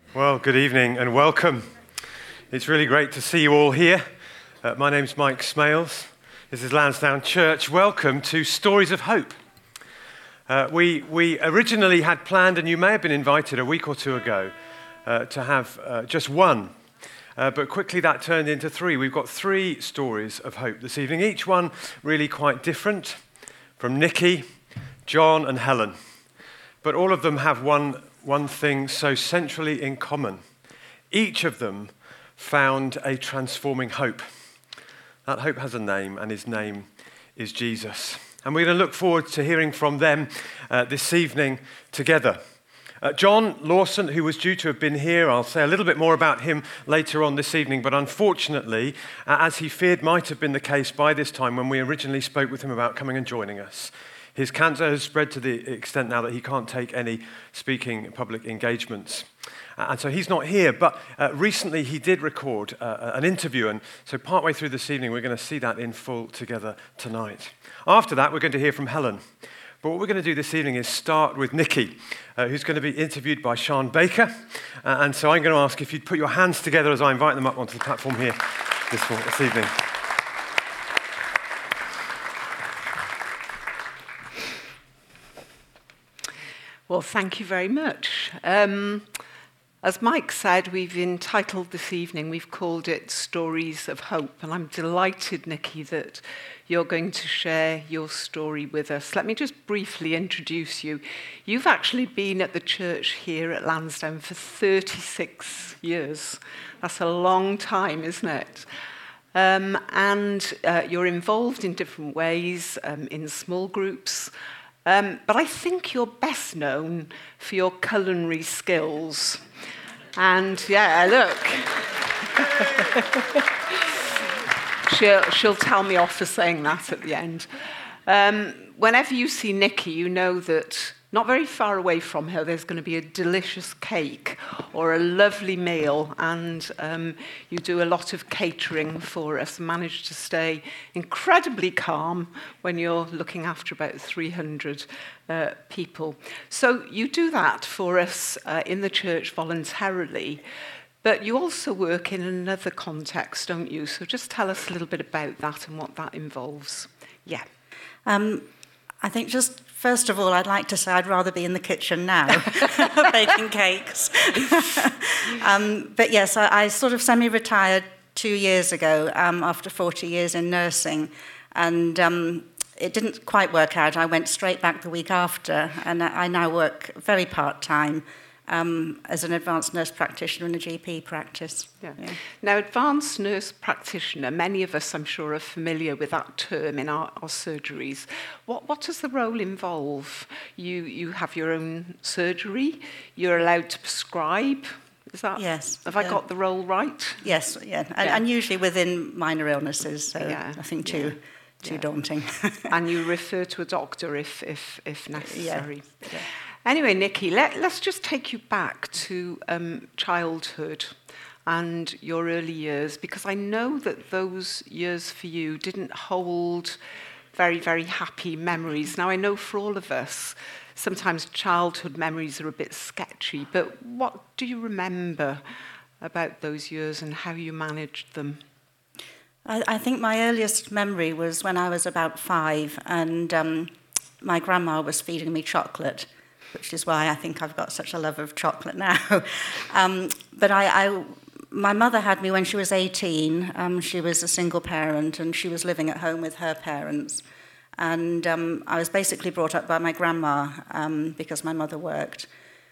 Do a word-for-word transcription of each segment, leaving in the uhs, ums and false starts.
Well, good evening and welcome. It's really great to see you all here. Uh, my name's Mike Smales. This is Lansdowne Church. Welcome to Stories of Hope. Uh, we, we originally had planned, and you may have been invited a week or two ago, uh, to have uh, just one. Uh, but quickly that turned into three. We've got three stories of hope this evening, each one really quite different, from Nikki, John and Helen. But all of them have one One thing so centrally in common. Each of them found a transforming hope. That hope has a name, and his name is Jesus. And we're going to look forward to hearing from them uh, this evening together. Uh, John Lawson, who was due to have been here, I'll say a little bit more about him later on this evening, but unfortunately, uh, as he feared might have been the case by this time when we originally spoke with him about coming and joining us, his cancer has spread to the extent now that he can't take any speaking public engagements. Uh, and so he's not here, but uh, recently he did record uh, an interview, and so partway through this evening we're going to see that in full together tonight. After that we're going to hear from Helen. But what we're going to do this evening is start with Nikki, uh, who's going to be interviewed by Sean Baker. Uh, and so I'm going to ask if you'd put your hands together as I invite them up onto the platform here this, this evening. Well, thank you very much. Um, as Mike said, we've entitled this evening, we've called it Stories of Hope. And I'm delighted, Nikki, that you're going to share your story with us. Let me just briefly introduce you. You've actually been at the church here at Lansdowne for thirty-six years. That's a long time, isn't it? Um, and uh, you're involved in different ways, um, in small groups. Um, but I think you're best known for your culinary skills. And yeah, look. she'll, she'll tell me off for saying that at the end. Um, whenever you see Nikki, you know that not very far away from her, there's going to be a delicious cake or a lovely meal. And um, you do a lot of catering for us, manage to stay incredibly calm when you're looking after about three hundred uh, people. So you do that for us uh, in the church voluntarily. But you also work in another context, don't you? So just tell us a little bit about that and what that involves. Yeah. Um, I think just first of all, I'd like to say I'd rather be in the kitchen now, baking cakes. um, but yes, I, I sort of semi-retired two years ago um, after forty years in nursing, and um, it didn't quite work out. I went straight back the week after, and I, I now work very part-time um, as an advanced nurse practitioner in a G P practice. Yeah. Yeah. Now, advanced nurse practitioner, many of us, I'm sure, are familiar with that term in our, our surgeries. What, what does the role involve? You, you have your own surgery, you're allowed to prescribe. Is that, yes. Have I uh, got the role right? Yes, yeah. And, yeah. and usually within minor illnesses, so yeah. nothing too, yeah. too yeah. daunting. And you refer to a doctor if, if, if necessary. Yeah. Yeah. Anyway, Nikki, let, let's just take you back to um, childhood and your early years, because I know that those years for you didn't hold very, very happy memories. Now, I know for all of us, sometimes childhood memories are a bit sketchy, but what do you remember about those years and how you managed them? I, I think my earliest memory was when I was about five, and um, my grandma was feeding me chocolate, which is why I think I've got such a love of chocolate now. um, but I, I, my mother had me when she was eighteen. Um, she was a single parent, and she was living at home with her parents. And um, I was basically brought up by my grandma um, because my mother worked.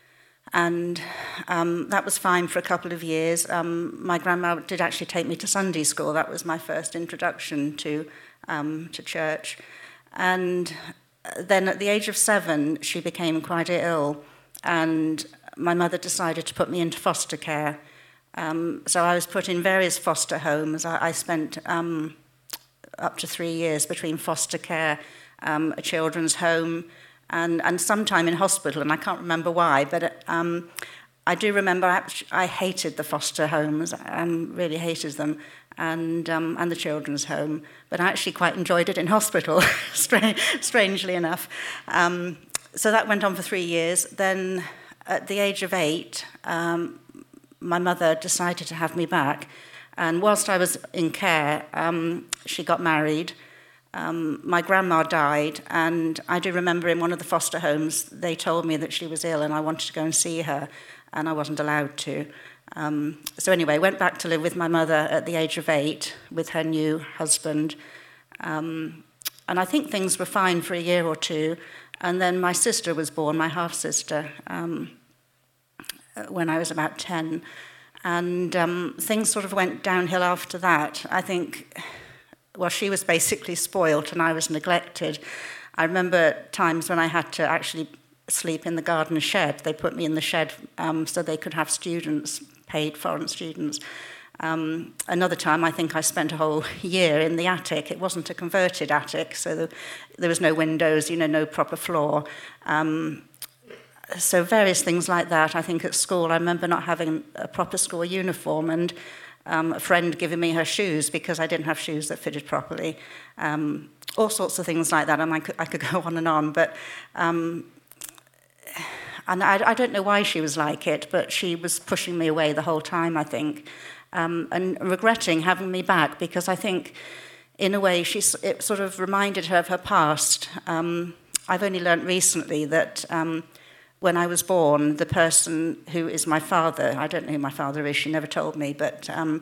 And um, that was fine for a couple of years. Um, my grandma did actually take me to Sunday school. That was my first introduction to um, to church. And then at the age of seven, she became quite ill, and my mother decided to put me into foster care. Um, so I was put in various foster homes. I, I spent um, up to three years between foster care, um, a children's home, and, and some time in hospital, and I can't remember why, but um, I do remember I, I hated the foster homes, I really hated them, and um, and the children's home, but I actually quite enjoyed it in hospital, strangely enough. Um, so that went on for three years. Then at the age of eight, um, my mother decided to have me back. And whilst I was in care, um, she got married. Um, my grandma died, and I do remember in one of the foster homes, they told me that she was ill and I wanted to go and see her, and I wasn't allowed to. Um, so anyway, I went back to live with my mother at the age of eight with her new husband. Um, and I think things were fine for a year or two. And then my sister was born, my half-sister, um, when I was about ten. And um, things sort of went downhill after that. I think, well, she was basically spoilt and I was neglected. I remember times when I had to actually sleep in the garden shed. They put me in the shed um, so they could have students, paid foreign students. Um, another time, I think I spent a whole year in the attic. It wasn't a converted attic, so the, there was no windows, you know, no proper floor. Um, so various things like that. I think at school, I remember not having a proper school uniform and um, a friend giving me her shoes because I didn't have shoes that fitted properly. Um, all sorts of things like that. I mean, I could, I could go on and on, but... Um, and I, I don't know why she was like it, but she was pushing me away the whole time, I think. Um, and regretting having me back because I think, in a way, she, it sort of reminded her of her past. Um, I've only learnt recently that um, when I was born, the person who is my father, I don't know who my father is, she never told me, but um,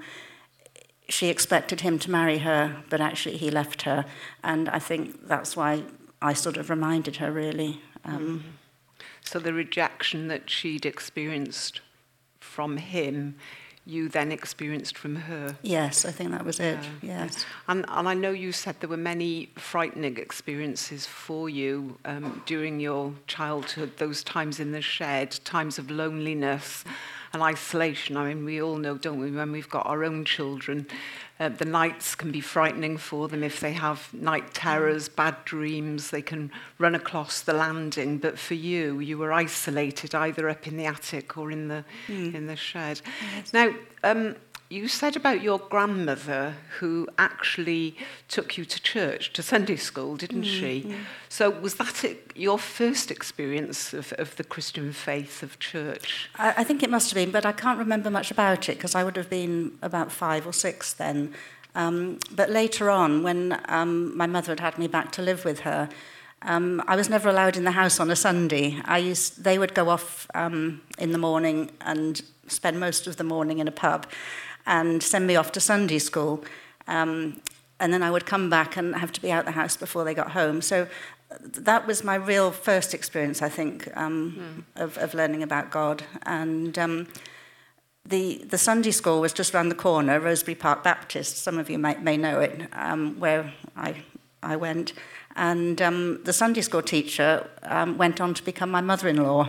she expected him to marry her, but actually he left her. And I think that's why I sort of reminded her, really. Um, mm-hmm. So the rejection that she'd experienced from him, you then experienced from her. Yes, I think that was it, yeah. yes. And, and I know you said there were many frightening experiences for you um, during your childhood, those times in the shed, times of loneliness and isolation. I mean, we all know, don't we, when we've got our own children, uh, the nights can be frightening for them if they have night terrors, bad dreams, they can run across the landing. But for you, you were isolated either up in the attic or in the mm. in the shed. Yes. Now, um, you said about your grandmother who actually took you to church, to Sunday school, didn't mm, she? Mm. So was that it, your first experience of, of the Christian faith, of church? I, I think it must have been, but I can't remember much about it because I would have been about five or six then. Um, but later on, when um, my mother had had me back to live with her, um, I was never allowed in the house on a Sunday. I used, they would go off um, in the morning and spend most of the morning in a pub and send me off to Sunday school. Um, and then I would come back and have to be out the house before they got home. So that was my real first experience, I think, um, mm. of, of learning about God. And um, the, the Sunday school was just around the corner, Rosebery Park Baptist. Some of you might, may know it, um, where I, I went. And um, the Sunday school teacher um, went on to become my mother-in-law.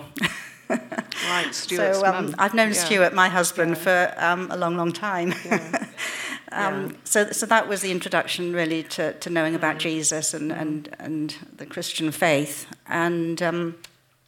Right, Stuart's so um, mum. I've known yeah. Stuart, my husband, yeah. for um, a long, long time. Yeah. um, yeah. So, so that was the introduction, really, to, to knowing mm. about Jesus and, mm. and and the Christian faith. And um,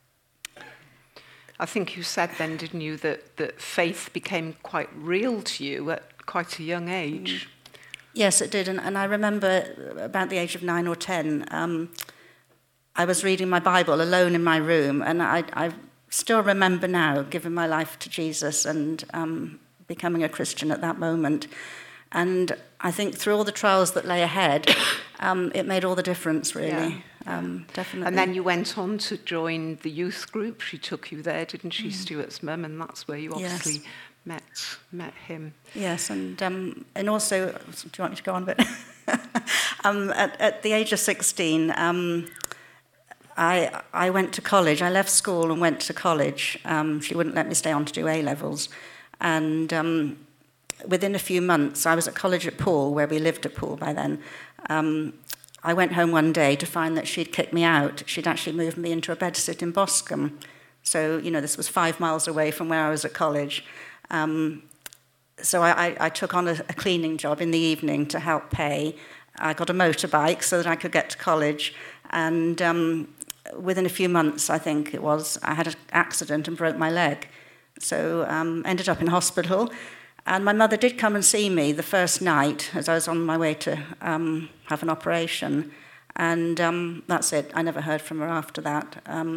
I think you said then, didn't you, that that faith became quite real to you at quite a young age. Mm. Yes, it did. And, and I remember about the age of nine or ten, um, I was reading my Bible alone in my room, and I. I still remember now giving my life to Jesus and um, becoming a Christian at that moment. And I think through all the trials that lay ahead, um, it made all the difference, really. Yeah. Um, definitely. And then you went on to join the youth group. She took you there, didn't she, mm. Stuart's mum? And that's where you obviously yes. met met him. Yes, and um, and also, do you want me to go on a bit? um, at, at the age of sixteen, um, I, I went to college. I left school and went to college. Um, she wouldn't let me stay on to do A-levels. And um, within a few months, I was at college at Poole, where we lived at Poole by then. Um, I went home one day to find that she'd kicked me out. She'd actually moved me into a bedsit in Boscombe. So, you know, this was five miles away from where I was at college. Um, so I, I, I took on a, a cleaning job in the evening to help pay. I got a motorbike so that I could get to college. And... Um, within a few months, I think it was, I had an accident and broke my leg. So um, ended up in hospital. And my mother did come and see me the first night as I was on my way to um, have an operation. And um, that's it. I never heard from her after that. Um, mm.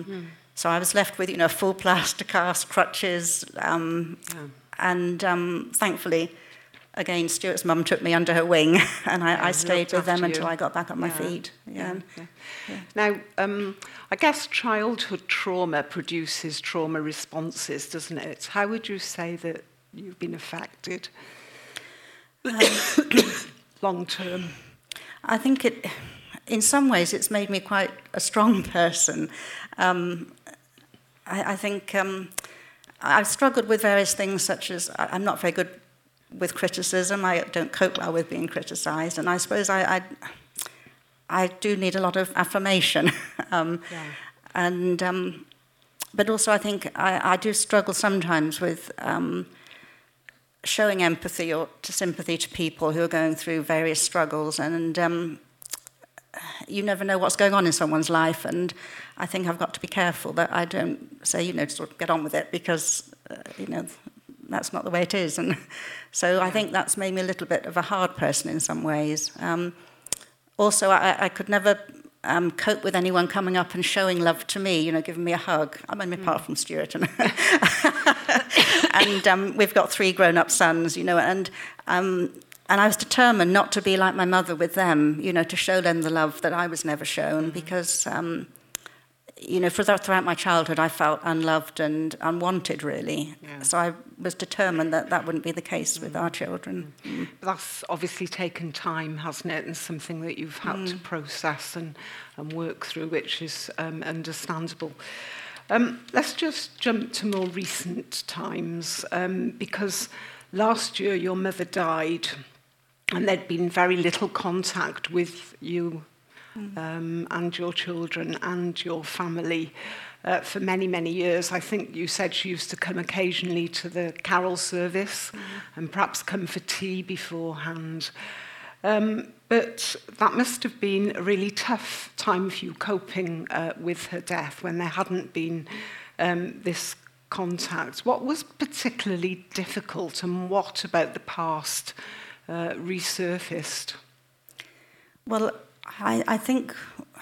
So I was left with, you know, full plaster cast, crutches, um, yeah. and um, thankfully, again, Stuart's mum took me under her wing, and I, yeah, I stayed with them you. until I got back on yeah. my feet. Yeah. Yeah. Yeah. Yeah. Now, um, I guess childhood trauma produces trauma responses, doesn't it? How would you say that you've been affected um, long term? I think it, in some ways, it's made me quite a strong person. Um, I, I think um, I've struggled with various things, such as I'm not very good with criticism. I don't cope well with being criticised, and I suppose I, I, I do need a lot of affirmation. um, yeah. And um, but also I think I, I do struggle sometimes with um, showing empathy or to sympathy to people who are going through various struggles, and um, you never know what's going on in someone's life, and I think I've got to be careful that I don't say, you know, sort of get on with it, because uh, you know, that's not the way it is. And so I think that's made me a little bit of a hard person in some ways. Um, also, I, I could never um, cope with anyone coming up and showing love to me, you know, giving me a hug. I mean, mm. apart from Stuart. And, and um, we've got three grown-up sons, you know, and um, and I was determined not to be like my mother with them, you know, to show them the love that I was never shown, mm. because, um, you know, for, throughout my childhood, I felt unloved and unwanted, really. Yeah. So I was determined that that wouldn't be the case mm. with our children. Mm. But that's obviously taken time, hasn't it, and something that you've had mm. to process and, and work through, which is um, understandable. Um, let's just jump to more recent times, um, because last year your mother died, and there'd been very little contact with you mm. um, and your children and your family uh, for many, many years. I think you said she used to come occasionally to the carol service mm. and perhaps come for tea beforehand. Um, but that must have been a really tough time for you coping uh, with her death when there hadn't been um, this contact. What was particularly difficult, and what about the past Uh, resurfaced? Well, I, I think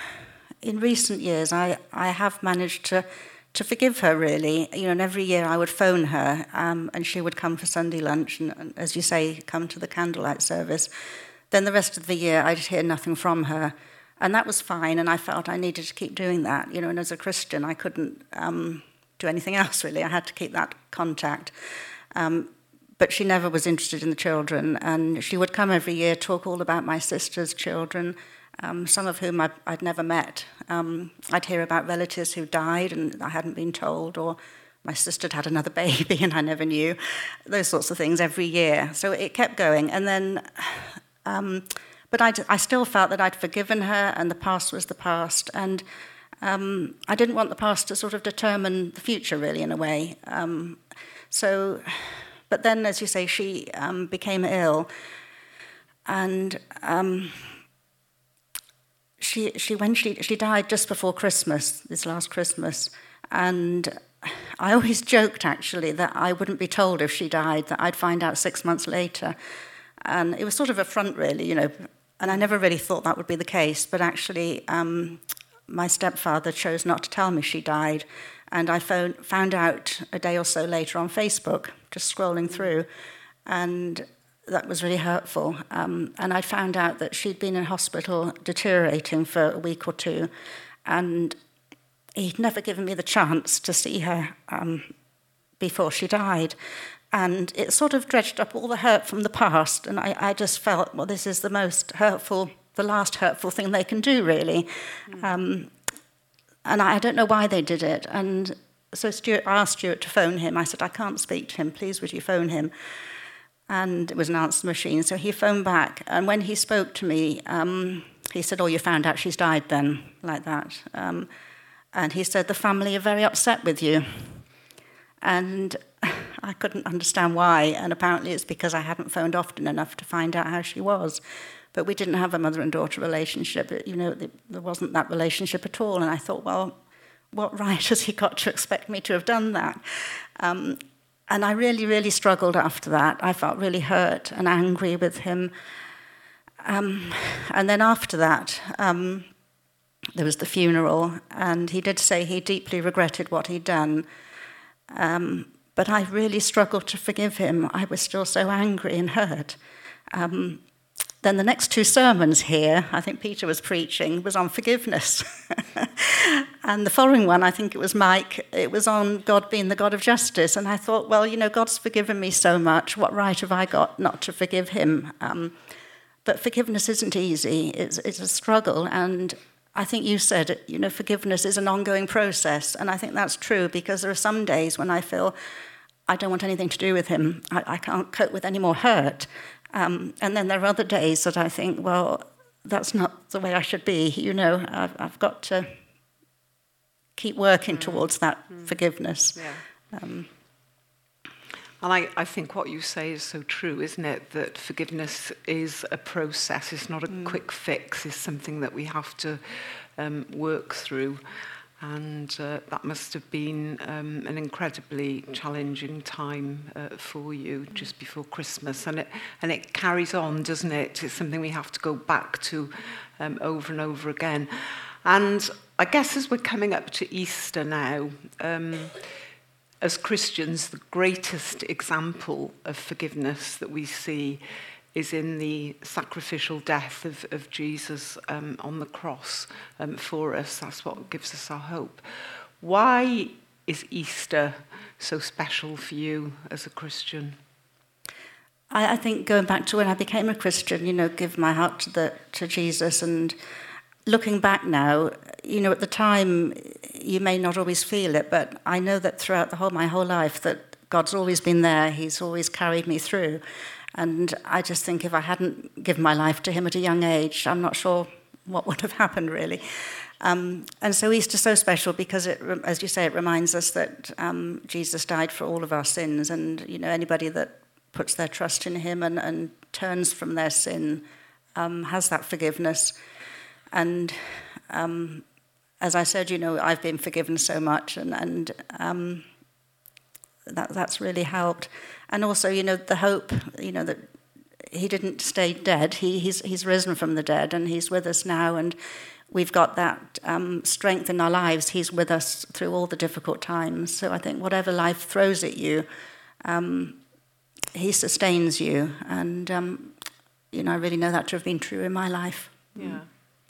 in recent years I, I have managed to, to forgive her, really. You know, and every year I would phone her um, and she would come for Sunday lunch and, and, as you say, come to the candlelight service. Then the rest of the year I'd hear nothing from her. And that was fine, and I felt I needed to keep doing that. You know, and as a Christian I couldn't um, do anything else, really. I had to keep that contact. Um, But she never was interested in the children, and she would come every year, talk all about my sister's children, um, some of whom I'd, I'd never met. Um, I'd hear about relatives who died and I hadn't been told, or my sister had had another baby and I never knew. Those sorts of things every year. So it kept going. And then, um, but I'd, I still felt that I'd forgiven her, and the past was the past. And um, I didn't want the past to sort of determine the future, really, in a way. Um, so... But then, as you say, she um, became ill, and um, she she when she she died just before Christmas, this last Christmas, and I always joked actually that I wouldn't be told if she died, that I'd find out six months later, and it was sort of a front, really, you know. And I never really thought that would be the case, but actually, um, my stepfather chose not to tell me she died. And I phone, found out a day or so later on Facebook, just scrolling through, and that was really hurtful. Um, and I found out that she'd been in hospital deteriorating for a week or two, and he'd never given me the chance to see her um, before she died. And it sort of dredged up all the hurt from the past, and I, I just felt, well, this is the most hurtful, the last hurtful thing they can do, really. Mm. Um, And I don't know why they did it. And so Stuart, I asked Stuart to phone him. I said, I can't speak to him. Please, would you phone him? And it was an answer machine. So he phoned back. And when he spoke to me, um, he said, oh, you found out she's died then, like that. Um, and he said, the family are very upset with you. And I couldn't understand why. And apparently it's because I hadn't phoned often enough to find out how she was. But we didn't have a mother and daughter relationship. You know, there wasn't that relationship at all. And I thought, well, what right has he got to expect me to have done that? Um, and I really, really struggled after that. I felt really hurt and angry with him. Um, and then after that, um, there was the funeral, and he did say he deeply regretted what he'd done. Um, but I really struggled to forgive him. I was still so angry and hurt. Um, then the next two sermons here, I think Peter was preaching, was on forgiveness. And the following one, I think it was Mike, it was on God being the God of justice. And I thought, well, you know, God's forgiven me so much. What right have I got not to forgive him? Um, but forgiveness isn't easy. It's, it's a struggle. And I think you said, you know, forgiveness is an ongoing process. And I think that's true, because there are some days when I feel I don't want anything to do with him. I, I can't cope with any more hurt. Um, and then there are other days that I think, well, that's not the way I should be. You know, I've, I've got to keep working mm. towards that mm. forgiveness. Yeah. Um, and I, I think what you say is so true, isn't it? That forgiveness is a process. It's not a mm. quick fix. It's something that we have to um, work through. And uh, that must have been um, an incredibly challenging time uh, for you just before Christmas. And it, and it carries on, doesn't it? It's something we have to go back to um, over and over again. And I guess as we're coming up to Easter now, um, as Christians, the greatest example of forgiveness that we see is in the sacrificial death of, of Jesus um, on the cross um, for us. That's what gives us our hope. Why is Easter so special for you as a Christian? I, I think going back to when I became a Christian, you know, give my heart to, the, to Jesus, and looking back now, you know, at the time, you may not always feel it, but I know that throughout the whole my whole life that God's always been there. He's always carried me through. And I just think if I hadn't given my life to him at a young age, I'm not sure what would have happened, really. Um, and so Easter's so special because, it, as you say, it reminds us that um, Jesus died for all of our sins. And, you know, anybody that puts their trust in him and, and turns from their sin um, has that forgiveness. And um, as I said, you know, I've been forgiven so much, and, and um, that that's really helped. And also, you know, the hope, you know, that he didn't stay dead. He, he's he's risen from the dead, and he's with us now. And we've got that um, strength in our lives. He's with us through all the difficult times. So I think whatever life throws at you, um, he sustains you. And, um, you know, I really know that to have been true in my life. Yeah.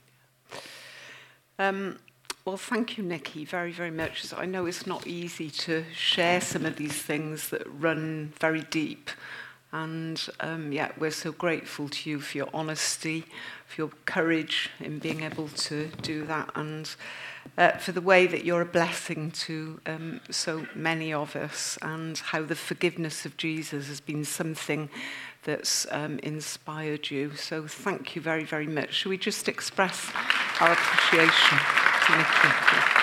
Um, well, thank you, Nikki, very, very much. So I know it's not easy to share some of these things that run very deep. And, um, yeah, we're so grateful to you for your honesty, for your courage in being able to do that, and uh, for the way that you're a blessing to um, so many of us, and how the forgiveness of Jesus has been something that's um, inspired you. So thank you very, very much. Shall we just express our appreciation to Nikki?